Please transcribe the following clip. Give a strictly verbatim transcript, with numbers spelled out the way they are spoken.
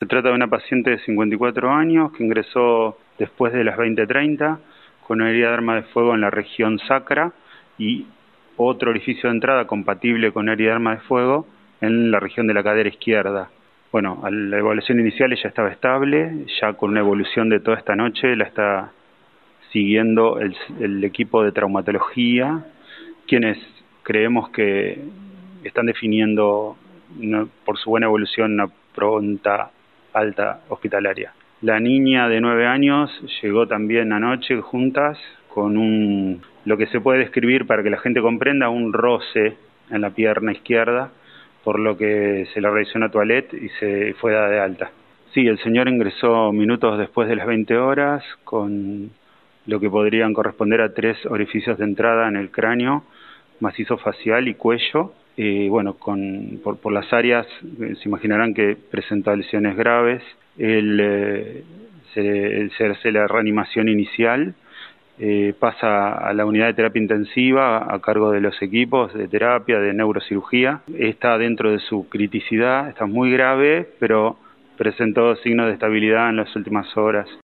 Se trata de una paciente de cincuenta y cuatro años que ingresó después de las veinte treinta con una herida de arma de fuego en la región sacra y otro orificio de entrada compatible con herida de arma de fuego en la región de la cadera izquierda. Bueno, a la evaluación inicial ella estaba estable, ya con una evolución de toda esta noche la está siguiendo el, el equipo de traumatología, quienes creemos que están definiendo una, por su buena evolución una pronta alta hospitalaria. La niña de nueve años llegó también anoche juntas con un, lo que se puede describir para que la gente comprenda, un roce en la pierna izquierda, por lo que se le realizó una toilette y se fue dada de alta. Sí, el señor ingresó minutos después de las veinte horas con lo que podrían corresponder a tres orificios de entrada en el cráneo, macizo facial y cuello. Eh, bueno, con, por, por las áreas eh, se imaginarán que presenta lesiones graves. El, eh, se, se hace la reanimación inicial, eh, pasa a la unidad de terapia intensiva a cargo de los equipos de terapia, de neurocirugía. Está dentro de su criticidad, está muy grave, pero presentó signos de estabilidad en las últimas horas.